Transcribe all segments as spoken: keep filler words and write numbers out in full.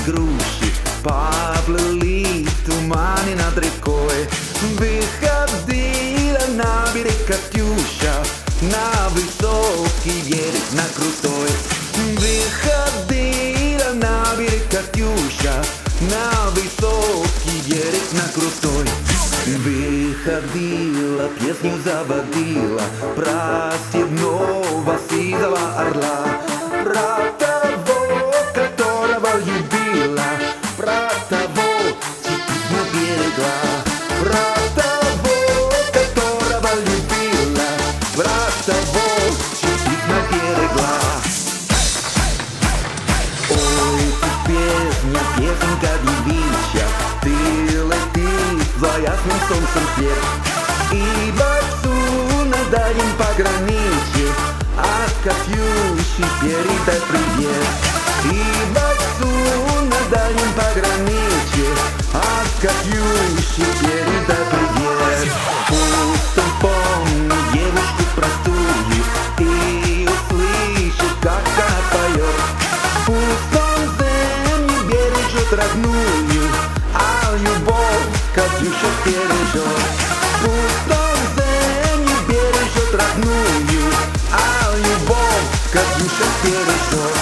груши поплыли туманы над рекой. Выходила на берег Катюша, на высокий берег, на крутой. Выходила на берег Катюша, на высокий берег, на крутой. Выходила, песню заводила про седного сизого орла, про того, которого любила, про того, чью песню берегла, про того, которого любила, про того, чью песню берегла. Ой, ты песня, песенка девичья, ты лети за ясным солнцем свет, и бойцу на дальнем пограничье от Катюши передай привет. И бойцу на дальнем пограничье от Катюши передай привет. Пусть он помнит девушку простую и услышит, как она поет. Пусть он землю бережет родную, а любовь Катюша бережет. Пусть он землю бережет родную, а любовь Катюша бережет.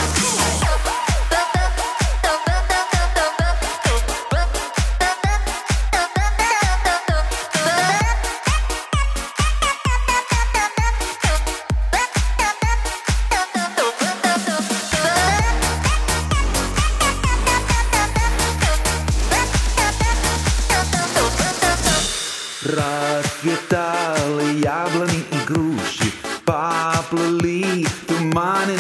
Расцветали яблони и груши, поплыли туманы